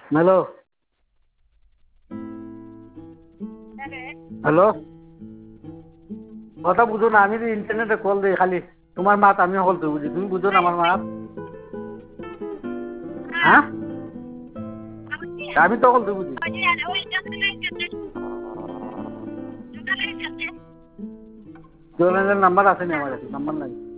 hello hello কথা বুঝো না আমি ইন্টারনেটে কল দিই খালি তোমার মাত আমি কল তো বুঝি তুমি বুঝো না আমার মাত হ্যাঁ আমি তো কল তো বুঝি জোনালের নাম্বার আছে নি আমার কাছে নাম্বার নাই